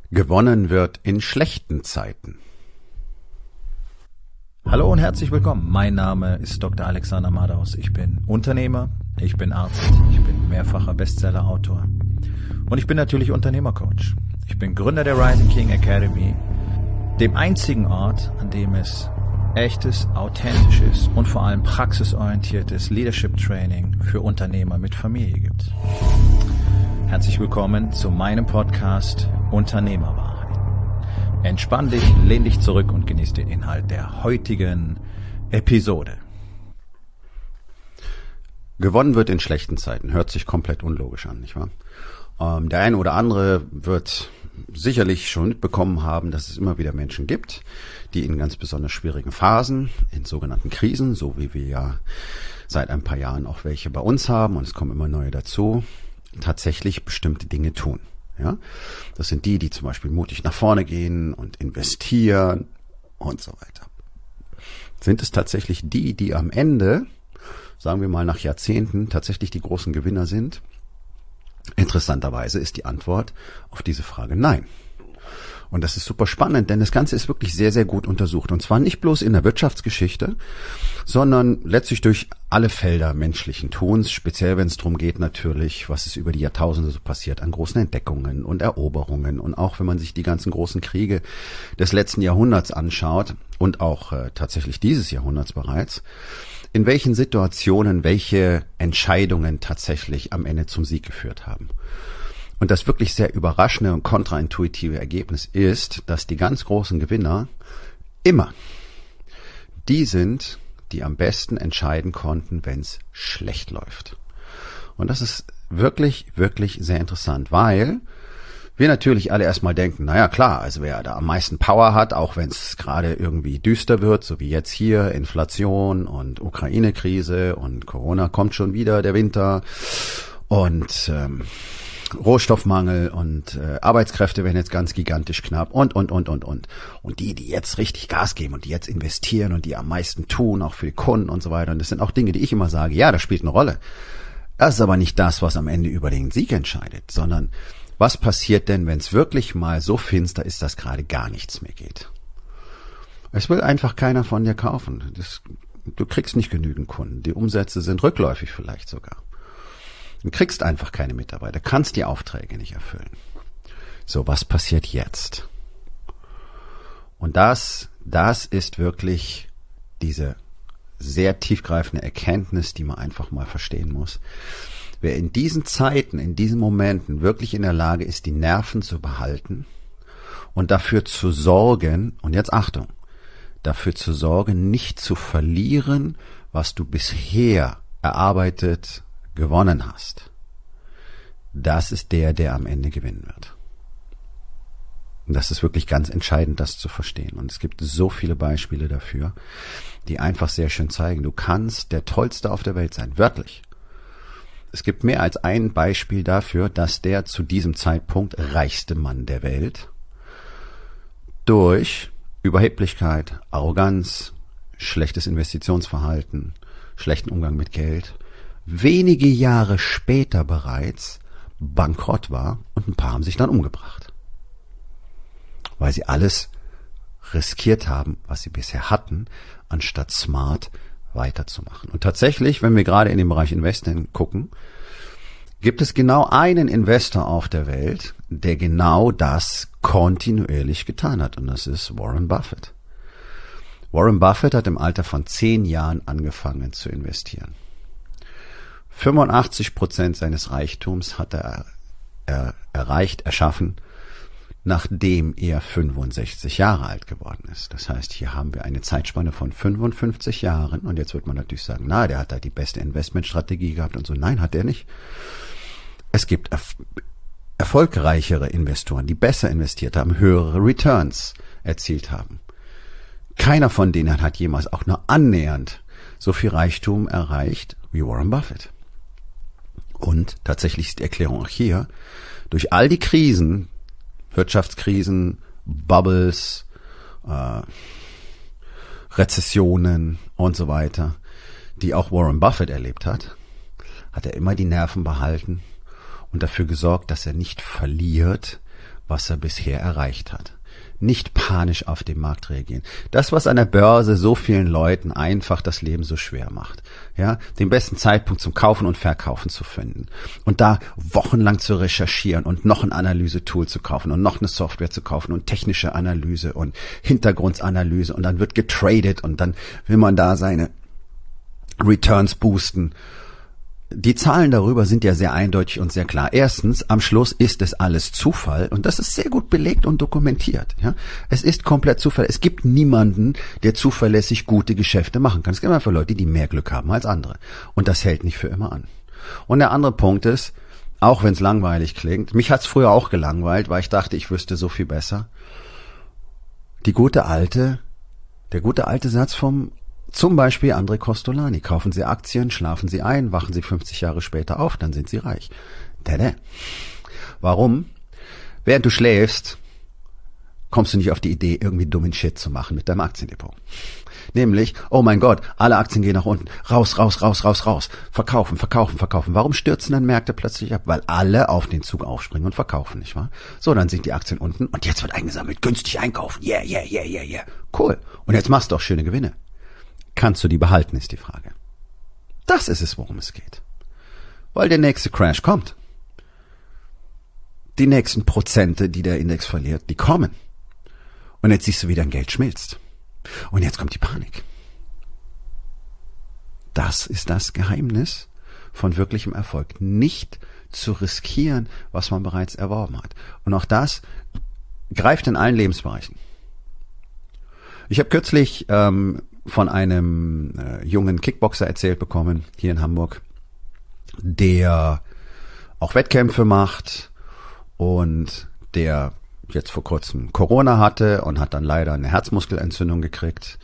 Gewonnen wird in schlechten Zeiten. Hallo und herzlich willkommen. Mein Name ist Dr. Alexander Madaus. Ich bin Unternehmer, ich bin Arzt, ich bin mehrfacher Bestseller-Autor und ich bin natürlich Unternehmercoach. Ich bin Gründer der Rising King Academy, dem einzigen Ort, an dem es echtes, authentisches und vor allem praxisorientiertes Leadership Training für Unternehmer mit Familie gibt. Herzlich willkommen zu meinem Podcast Unternehmerwahrheit. Entspann dich, lehn dich zurück und genieß den Inhalt der heutigen Episode. Gewonnen wird in schlechten Zeiten. Hört sich komplett unlogisch an, nicht wahr? Der eine oder andere wird sicherlich schon mitbekommen haben, dass es immer wieder Menschen gibt, die in ganz besonders schwierigen Phasen, in sogenannten Krisen, so wie wir ja seit ein paar Jahren auch welche bei uns haben, und es kommen immer neue dazu, tatsächlich bestimmte Dinge tun. Ja, das sind die zum Beispiel mutig nach vorne gehen und investieren und so weiter. Sind es tatsächlich die am Ende, sagen wir mal nach Jahrzehnten, tatsächlich die großen Gewinner sind? Interessanterweise ist die Antwort auf diese Frage nein. Und das ist super spannend, denn das Ganze ist wirklich sehr, sehr gut untersucht. Und zwar nicht bloß in der Wirtschaftsgeschichte, sondern letztlich durch alle Felder menschlichen Tuns, speziell wenn es darum geht natürlich, was ist über die Jahrtausende so passiert an großen Entdeckungen und Eroberungen. Und auch wenn man sich die ganzen großen Kriege des letzten Jahrhunderts anschaut und auch tatsächlich dieses Jahrhunderts bereits, in welchen Situationen welche Entscheidungen tatsächlich am Ende zum Sieg geführt haben. Und das wirklich sehr überraschende und kontraintuitive Ergebnis ist, dass die ganz großen Gewinner immer die sind, die am besten entscheiden konnten, wenn es schlecht läuft. Und das ist wirklich, wirklich sehr interessant, weil wir natürlich alle erstmal denken, naja klar, also wer da am meisten Power hat, auch wenn es gerade irgendwie düster wird, so wie jetzt hier, Inflation und Ukraine-Krise und Corona kommt schon wieder, der Winter und Rohstoffmangel und Arbeitskräfte werden jetzt ganz gigantisch knapp und. Und die jetzt richtig Gas geben und die jetzt investieren und die am meisten tun, auch für die Kunden und so weiter. Und das sind auch Dinge, die ich immer sage, ja, das spielt eine Rolle. Das ist aber nicht das, was am Ende über den Sieg entscheidet, sondern was passiert denn, wenn es wirklich mal so finster ist, dass gerade gar nichts mehr geht? Es will einfach keiner von dir kaufen. Du kriegst nicht genügend Kunden. Die Umsätze sind rückläufig vielleicht sogar. Du kriegst einfach keine Mitarbeiter, kannst die Aufträge nicht erfüllen. So, was passiert jetzt? Und das ist wirklich diese sehr tiefgreifende Erkenntnis, die man einfach mal verstehen muss. Wer in diesen Zeiten, in diesen Momenten wirklich in der Lage ist, die Nerven zu behalten und dafür zu sorgen, und jetzt Achtung, dafür zu sorgen, nicht zu verlieren, was du bisher erarbeitet gewonnen hast, das ist der am Ende gewinnen wird. Und das ist wirklich ganz entscheidend, das zu verstehen. Und es gibt so viele Beispiele dafür, die einfach sehr schön zeigen, du kannst der Tollste auf der Welt sein, wörtlich. Es gibt mehr als ein Beispiel dafür, dass der zu diesem Zeitpunkt reichste Mann der Welt durch Überheblichkeit, Arroganz, schlechtes Investitionsverhalten, schlechten Umgang mit Geld wenige Jahre später bereits bankrott war und ein paar haben sich dann umgebracht. Weil sie alles riskiert haben, was sie bisher hatten, anstatt smart weiterzumachen. Und tatsächlich, wenn wir gerade in den Bereich Investing gucken, gibt es genau einen Investor auf der Welt, der genau das kontinuierlich getan hat. Und das ist Warren Buffett. Warren Buffett hat im Alter von 10 Jahren angefangen zu investieren. 85% seines Reichtums hat er erschaffen, nachdem er 65 Jahre alt geworden ist. Das heißt, hier haben wir eine Zeitspanne von 55 Jahren und jetzt wird man natürlich sagen, na, der hat da die beste Investmentstrategie gehabt und so. Nein, hat er nicht. Es gibt erfolgreichere Investoren, die besser investiert haben, höhere Returns erzielt haben. Keiner von denen hat jemals auch nur annähernd so viel Reichtum erreicht wie Warren Buffett. Und tatsächlich ist die Erklärung auch hier, durch all die Krisen, Wirtschaftskrisen, Bubbles, Rezessionen und so weiter, die auch Warren Buffett erlebt hat er immer die Nerven behalten und dafür gesorgt, dass er nicht verliert, was er bisher erreicht hat. Nicht panisch auf den Markt reagieren. Das, was an der Börse so vielen Leuten einfach das Leben so schwer macht. Ja, den besten Zeitpunkt zum Kaufen und Verkaufen zu finden. Und da wochenlang zu recherchieren und noch ein Analysetool zu kaufen und noch eine Software zu kaufen und technische Analyse und Hintergrundanalyse und dann wird getradet und dann will man da seine Returns boosten. Die Zahlen darüber sind ja sehr eindeutig und sehr klar. Erstens, am Schluss ist es alles Zufall und das ist sehr gut belegt und dokumentiert. Ja, es ist komplett Zufall. Es gibt niemanden, der zuverlässig gute Geschäfte machen kann. Es gibt einfach Leute, die mehr Glück haben als andere und das hält nicht für immer an. Und der andere Punkt ist, auch wenn es langweilig klingt, mich hat's früher auch gelangweilt, weil ich dachte, ich wüsste so viel besser. Der gute alte Satz vom zum Beispiel André Costolani. Kaufen Sie Aktien, schlafen Sie ein, wachen Sie 50 Jahre später auf, dann sind Sie reich. Warum? Während du schläfst, kommst du nicht auf die Idee, irgendwie dummen Shit zu machen mit deinem Aktiendepot. Nämlich, oh mein Gott, alle Aktien gehen nach unten. Raus. Verkaufen. Warum stürzen dann Märkte plötzlich ab? Weil alle auf den Zug aufspringen und verkaufen, nicht wahr? So, dann sind die Aktien unten und jetzt wird eingesammelt. Günstig einkaufen. Yeah. Cool. Und jetzt machst du auch schöne Gewinne. Kannst du die behalten, ist die Frage. Das ist es, worum es geht. Weil der nächste Crash kommt. Die nächsten Prozente, die der Index verliert, die kommen. Und jetzt siehst du, wie dein Geld schmilzt. Und jetzt kommt die Panik. Das ist das Geheimnis von wirklichem Erfolg. Nicht zu riskieren, was man bereits erworben hat. Und auch das greift in allen Lebensbereichen. Ich habe kürzlich von einem jungen Kickboxer erzählt bekommen, hier in Hamburg, der auch Wettkämpfe macht und der jetzt vor kurzem Corona hatte und hat dann leider eine Herzmuskelentzündung gekriegt.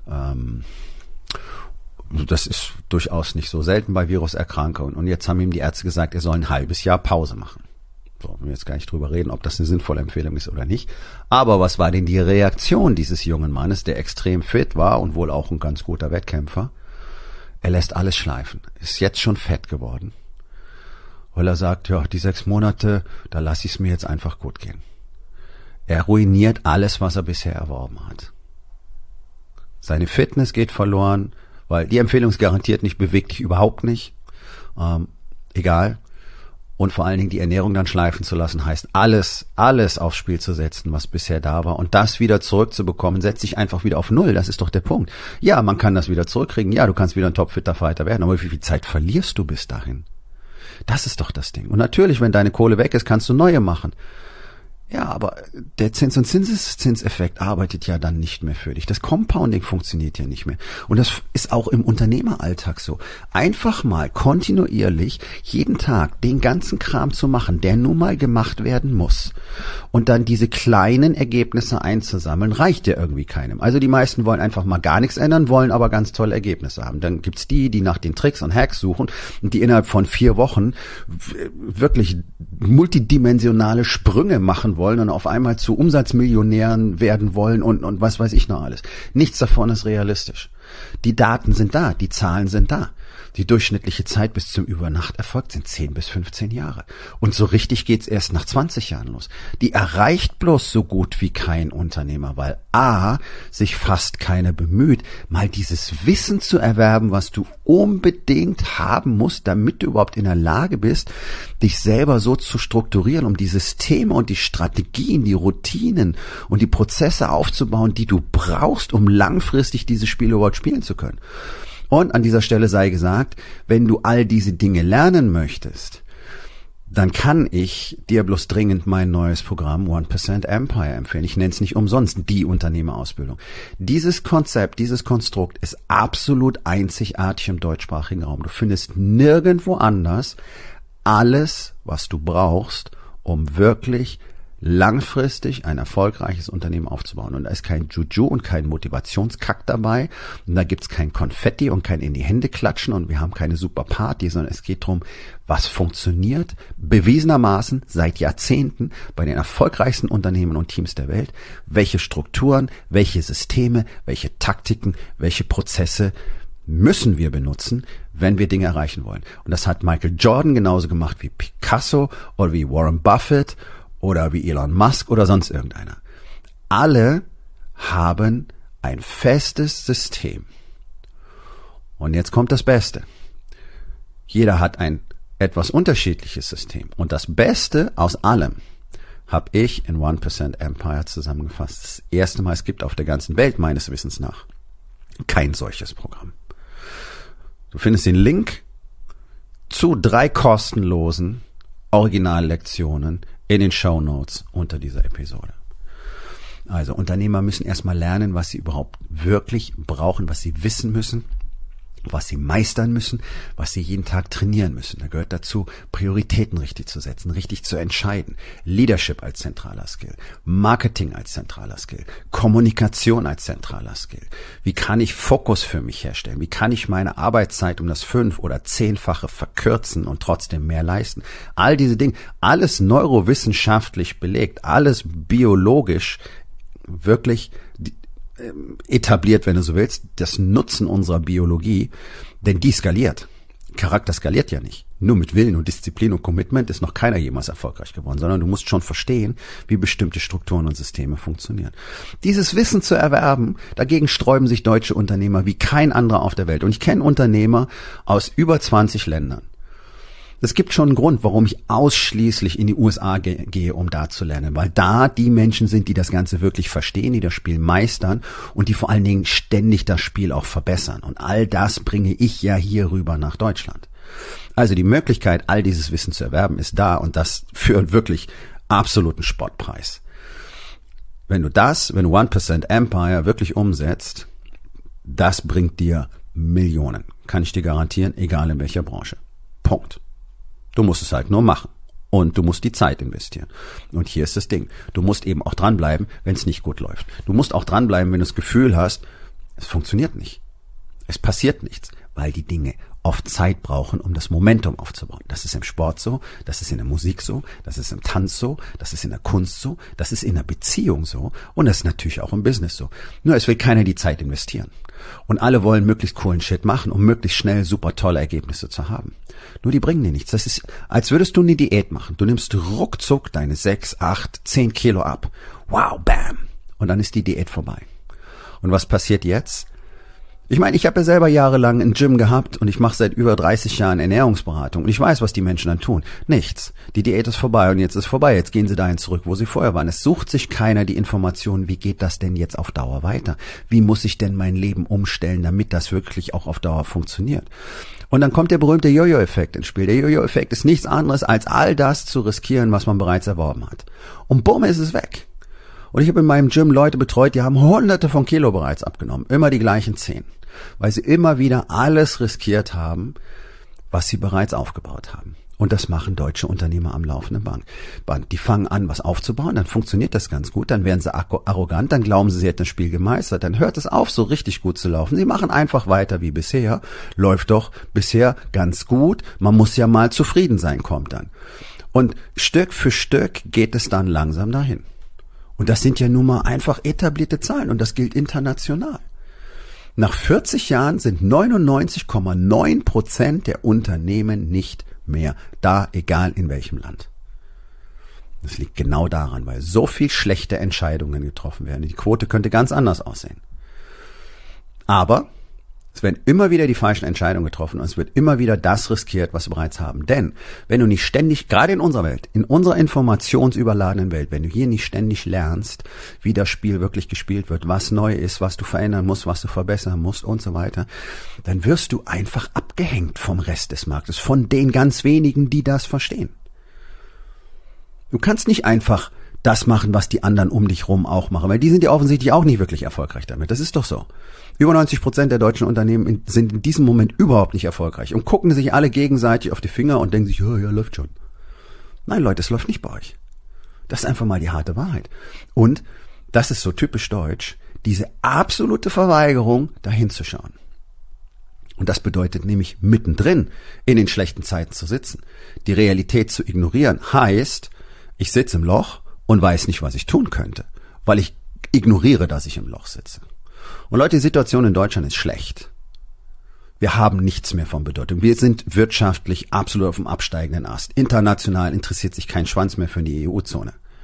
Das ist durchaus nicht so selten bei Viruserkrankungen. Und jetzt haben ihm die Ärzte gesagt, er soll ein halbes Jahr Pause machen. So, wir jetzt gar nicht drüber reden, ob das eine sinnvolle Empfehlung ist oder nicht. Aber was war denn die Reaktion dieses jungen Mannes, der extrem fit war und wohl auch ein ganz guter Wettkämpfer? Er lässt alles schleifen, ist jetzt schon fett geworden, weil er sagt, ja, die 6 Monate, da lasse ich es mir jetzt einfach gut gehen. Er ruiniert alles, was er bisher erworben hat. Seine Fitness geht verloren, weil die Empfehlung ist garantiert nicht, beweg dich überhaupt nicht. Egal. Und vor allen Dingen die Ernährung dann schleifen zu lassen, heißt alles aufs Spiel zu setzen, was bisher da war. Und das wieder zurückzubekommen, setzt sich einfach wieder auf Null. Das ist doch der Punkt. Ja, man kann das wieder zurückkriegen. Ja, du kannst wieder ein topfitter Fighter werden. Aber wie viel Zeit verlierst du bis dahin? Das ist doch das Ding. Und natürlich, wenn deine Kohle weg ist, kannst du neue machen. Ja, aber der Zins- und Zinseszinseffekt arbeitet ja dann nicht mehr für dich. Das Compounding funktioniert ja nicht mehr. Und das ist auch im Unternehmeralltag so. Einfach mal kontinuierlich jeden Tag den ganzen Kram zu machen, der nun mal gemacht werden muss. Und dann diese kleinen Ergebnisse einzusammeln, reicht ja irgendwie keinem. Also die meisten wollen einfach mal gar nichts ändern, wollen aber ganz tolle Ergebnisse haben. Dann gibt's die nach den Tricks und Hacks suchen und die innerhalb von 4 Wochen wirklich multidimensionale Sprünge machen wollen und auf einmal zu Umsatzmillionären werden wollen und was weiß ich noch alles. Nichts davon ist realistisch. Die Daten sind da, die Zahlen sind da. Die durchschnittliche Zeit bis zum Übernachterfolg sind 10 bis 15 Jahre. Und so richtig geht's erst nach 20 Jahren los. Die erreicht bloß so gut wie kein Unternehmer, weil A, sich fast keiner bemüht, mal dieses Wissen zu erwerben, was du unbedingt haben musst, damit du überhaupt in der Lage bist, dich selber so zu strukturieren, um die Systeme und die Strategien, die Routinen und die Prozesse aufzubauen, die du brauchst, um langfristig dieses Spiel überhaupt spielen zu können. Und an dieser Stelle sei gesagt, wenn du all diese Dinge lernen möchtest, dann kann ich dir bloß dringend mein neues Programm 1% Empire empfehlen. Ich nenne es nicht umsonst die Unternehmerausbildung. Dieses Konzept, dieses Konstrukt ist absolut einzigartig im deutschsprachigen Raum. Du findest nirgendwo anders alles, was du brauchst, um wirklich langfristig ein erfolgreiches Unternehmen aufzubauen. Und da ist kein Juju und kein Motivationskack dabei. Und da gibt's kein Konfetti und kein in die Hände klatschen und wir haben keine super Party, sondern es geht darum, was funktioniert, bewiesenermaßen seit Jahrzehnten bei den erfolgreichsten Unternehmen und Teams der Welt. Welche Strukturen, welche Systeme, welche Taktiken, welche Prozesse müssen wir benutzen, wenn wir Dinge erreichen wollen. Und das hat Michael Jordan genauso gemacht wie Picasso oder wie Warren Buffett oder wie Elon Musk oder sonst irgendeiner. Alle haben ein festes System. Und jetzt kommt das Beste. Jeder hat ein etwas unterschiedliches System. Und das Beste aus allem habe ich in 1% Empire zusammengefasst. Das erste Mal, es gibt auf der ganzen Welt meines Wissens nach kein solches Programm. Du findest den Link zu 3 kostenlosen Originallektionen in den Shownotes unter dieser Episode. Also Unternehmer müssen erstmal lernen, was sie überhaupt wirklich brauchen, was sie wissen müssen, was sie meistern müssen, was sie jeden Tag trainieren müssen. Da gehört dazu, Prioritäten richtig zu setzen, richtig zu entscheiden. Leadership als zentraler Skill, Marketing als zentraler Skill, Kommunikation als zentraler Skill. Wie kann ich Fokus für mich herstellen? Wie kann ich meine Arbeitszeit um das 5- oder 10-fache verkürzen und trotzdem mehr leisten? All diese Dinge, alles neurowissenschaftlich belegt, alles biologisch wirklich etabliert, wenn du so willst, das Nutzen unserer Biologie, denn die skaliert. Charakter skaliert ja nicht. Nur mit Willen und Disziplin und Commitment ist noch keiner jemals erfolgreich geworden, sondern du musst schon verstehen, wie bestimmte Strukturen und Systeme funktionieren. Dieses Wissen zu erwerben, dagegen sträuben sich deutsche Unternehmer wie kein anderer auf der Welt. Und ich kenne Unternehmer aus über 20 Ländern. Es gibt schon einen Grund, warum ich ausschließlich in die USA gehe, um da zu lernen, weil da die Menschen sind, die das Ganze wirklich verstehen, die das Spiel meistern und die vor allen Dingen ständig das Spiel auch verbessern. Und all das bringe ich ja hier rüber nach Deutschland. Also die Möglichkeit, all dieses Wissen zu erwerben, ist da und das für einen wirklich absoluten Spottpreis. Wenn du 1% Empire wirklich umsetzt, das bringt dir Millionen. Kann ich dir garantieren, egal in welcher Branche. Punkt. Du musst es halt nur machen. Und du musst die Zeit investieren. Und hier ist das Ding. Du musst eben auch dranbleiben, wenn es nicht gut läuft. Du musst auch dranbleiben, wenn du das Gefühl hast, es funktioniert nicht. Es passiert nichts, weil die Dinge oft Zeit brauchen, um das Momentum aufzubauen. Das ist im Sport so, das ist in der Musik so, das ist im Tanz so, das ist in der Kunst so, das ist in der Beziehung so und das ist natürlich auch im Business so. Nur es will keiner die Zeit investieren. Und alle wollen möglichst coolen Shit machen, um möglichst schnell super tolle Ergebnisse zu haben. Nur die bringen dir nichts. Das ist, als würdest du eine Diät machen. Du nimmst ruckzuck deine 6, 8, 10 Kilo ab. Wow, bam. Und dann ist die Diät vorbei. Und was passiert jetzt? Ich meine, ich habe ja selber jahrelang ein Gym gehabt und ich mache seit über 30 Jahren Ernährungsberatung und ich weiß, was die Menschen dann tun. Nichts. Die Diät ist vorbei und jetzt ist vorbei. Jetzt gehen sie dahin zurück, wo sie vorher waren. Es sucht sich keiner die Informationen, wie geht das denn jetzt auf Dauer weiter? Wie muss ich denn mein Leben umstellen, damit das wirklich auch auf Dauer funktioniert? Und dann kommt der berühmte Jojo-Effekt ins Spiel. Der Jojo-Effekt ist nichts anderes, als all das zu riskieren, was man bereits erworben hat. Und bumm, ist es weg. Und ich habe in meinem Gym Leute betreut, die haben Hunderte von Kilo bereits abgenommen. Immer die gleichen 10. Weil sie immer wieder alles riskiert haben, was sie bereits aufgebaut haben. Und das machen deutsche Unternehmer am laufenden Band. Die fangen an, was aufzubauen, dann funktioniert das ganz gut, dann werden sie arrogant, dann glauben sie hätten das Spiel gemeistert, dann hört es auf, so richtig gut zu laufen. Sie machen einfach weiter wie bisher, läuft doch bisher ganz gut, man muss ja mal zufrieden sein, kommt dann. Und Stück für Stück geht es dann langsam dahin. Und das sind ja nun mal einfach etablierte Zahlen und das gilt international. Nach 40 Jahren sind 99,9% der Unternehmen nicht mehr da, egal in welchem Land. Das liegt genau daran, weil so viel schlechte Entscheidungen getroffen werden. Die Quote könnte ganz anders aussehen. Aber es werden immer wieder die falschen Entscheidungen getroffen und es wird immer wieder das riskiert, was wir bereits haben. Denn wenn du nicht ständig, gerade in unserer Welt, in unserer informationsüberladenen Welt, wenn du hier nicht ständig lernst, wie das Spiel wirklich gespielt wird, was neu ist, was du verändern musst, was du verbessern musst und so weiter, dann wirst du einfach abgehängt vom Rest des Marktes, von den ganz wenigen, die das verstehen. Du kannst nicht einfach das machen, was die anderen um dich rum auch machen, weil die sind ja offensichtlich auch nicht wirklich erfolgreich damit. Das ist doch so. Über 90% der deutschen Unternehmen sind in diesem Moment überhaupt nicht erfolgreich und gucken sich alle gegenseitig auf die Finger und denken sich, ja, läuft schon. Nein, Leute, es läuft nicht bei euch. Das ist einfach mal die harte Wahrheit. Und das ist so typisch deutsch, diese absolute Verweigerung, da hinzuschauen. Und das bedeutet nämlich mittendrin in den schlechten Zeiten zu sitzen. Die Realität zu ignorieren heißt, ich sitze im Loch und weiß nicht, was ich tun könnte, weil ich ignoriere, dass ich im Loch sitze. Und Leute, die Situation in Deutschland ist schlecht. Wir haben nichts mehr von Bedeutung. Wir sind wirtschaftlich absolut auf dem absteigenden Ast. International interessiert sich kein Schwanz mehr für die EU-Zone.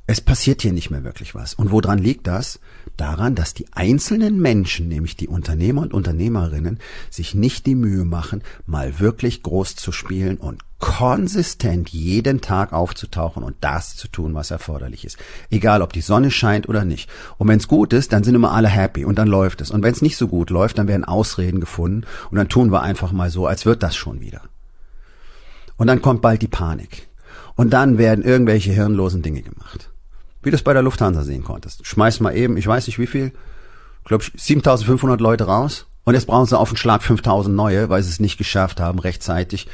Es passiert hier nicht mehr wirklich was. Und woran liegt das? Daran, dass die einzelnen Menschen, nämlich die Unternehmer und Unternehmerinnen, sich nicht die Mühe machen, mal wirklich groß zu spielen und konsistent jeden Tag aufzutauchen und das zu tun, was erforderlich ist. Egal, ob die Sonne scheint oder nicht. Und wenn es gut ist, dann sind immer alle happy und dann läuft es. Und wenn es nicht so gut läuft, dann werden Ausreden gefunden und dann tun wir einfach mal so, als wird das schon wieder. Und dann kommt bald die Panik. Und dann werden irgendwelche hirnlosen Dinge gemacht. Wie du es bei der Lufthansa sehen konntest. Schmeiß mal eben, ich weiß nicht wie viel, glaube ich 7.500 Leute raus und jetzt brauchen sie auf den Schlag 5.000 neue, weil sie es nicht geschafft haben, rechtzeitig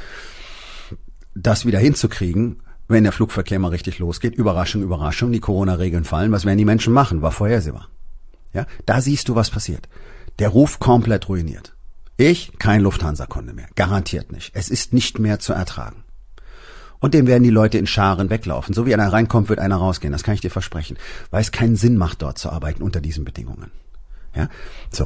das wieder hinzukriegen, wenn der Flugverkehr mal richtig losgeht. Überraschung, Überraschung, die Corona-Regeln fallen. Was werden die Menschen machen? War vorhersehbar. Ja, da siehst du, was passiert. Der Ruf komplett ruiniert. Ich, kein Lufthansa-Kunde mehr. Garantiert nicht. Es ist nicht mehr zu ertragen. Und dem werden die Leute in Scharen weglaufen. So wie einer reinkommt, wird einer rausgehen. Das kann ich dir versprechen. Weil es keinen Sinn macht, dort zu arbeiten unter diesen Bedingungen. Ja, so.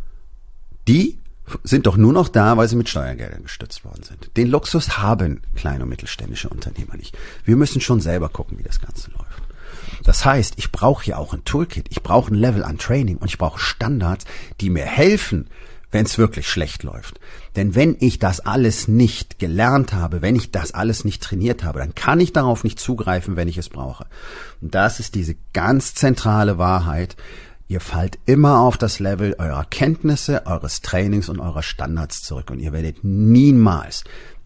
Die sind doch nur noch da, weil sie mit Steuergeldern gestützt worden sind. Den Luxus haben kleine und mittelständische Unternehmer nicht. Wir müssen schon selber gucken, wie das Ganze läuft. Das heißt, ich brauche hier auch ein Toolkit. Ich brauche ein Level an Training und ich brauche Standards, die mir helfen, wenn es wirklich schlecht läuft. Denn wenn ich das alles nicht gelernt habe, wenn ich das alles nicht trainiert habe, dann kann ich darauf nicht zugreifen, wenn ich es brauche. Und das ist diese ganz zentrale Wahrheit. Ihr fallt immer auf das Level eurer Kenntnisse, eures Trainings und eurer Standards zurück. Und ihr werdet niemals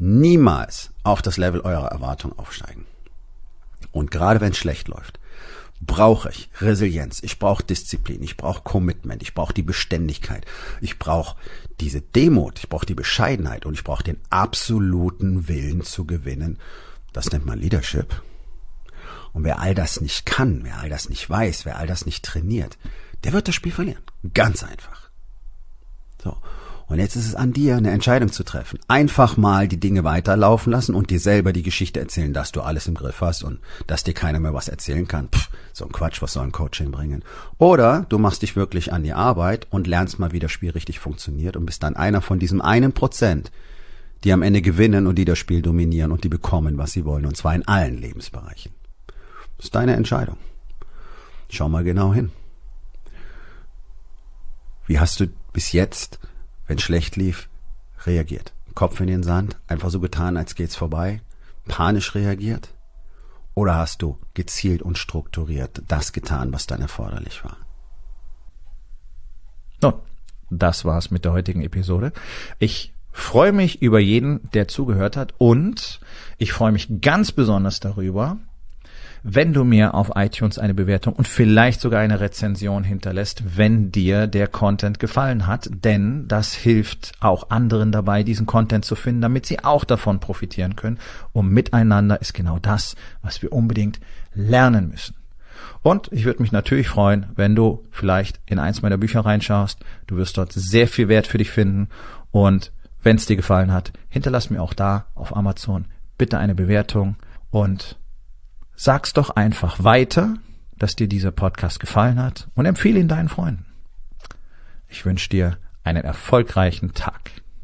auf das Level eurer Erwartung aufsteigen. Und gerade wenn es schlecht läuft, brauche ich Resilienz, ich brauche Disziplin, ich brauche Commitment, ich brauche die Beständigkeit, ich brauche diese Demut, ich brauche die Bescheidenheit und ich brauche den absoluten Willen zu gewinnen. Das nennt man Leadership. Und wer all das nicht kann, wer all das nicht weiß, wer all das nicht trainiert, der wird das Spiel verlieren. Ganz einfach. So. Und jetzt ist es an dir, eine Entscheidung zu treffen. Einfach mal die Dinge weiterlaufen lassen und dir selber die Geschichte erzählen, dass du alles im Griff hast und dass dir keiner mehr was erzählen kann. So ein Quatsch, was soll ein Coaching bringen? Oder du machst dich wirklich an die Arbeit und lernst mal, wie das Spiel richtig funktioniert und bist dann einer von diesem 1%, die am Ende gewinnen und die das Spiel dominieren und die bekommen, was sie wollen. Und zwar in allen Lebensbereichen. Das ist deine Entscheidung. Schau mal genau hin. Wie hast du bis jetzt, wenn es schlecht lief, reagiert? Kopf in den Sand, einfach so getan, als geht's vorbei? Panisch reagiert? Oder hast du gezielt und strukturiert das getan, was dann erforderlich war? Nun, das war's mit der heutigen Episode. Ich freue mich über jeden, der zugehört hat und ich freue mich ganz besonders darüber, wenn du mir auf iTunes eine Bewertung und vielleicht sogar eine Rezension hinterlässt, wenn dir der Content gefallen hat, denn das hilft auch anderen dabei, diesen Content zu finden, damit sie auch davon profitieren können. Und miteinander ist genau das, was wir unbedingt lernen müssen. Und ich würde mich natürlich freuen, wenn du vielleicht in eins meiner Bücher reinschaust. Du wirst dort sehr viel Wert für dich finden. Und wenn es dir gefallen hat, hinterlass mir auch da auf Amazon bitte eine Bewertung und sag's doch einfach weiter, dass dir dieser Podcast gefallen hat und empfehle ihn deinen Freunden. Ich wünsche dir einen erfolgreichen Tag.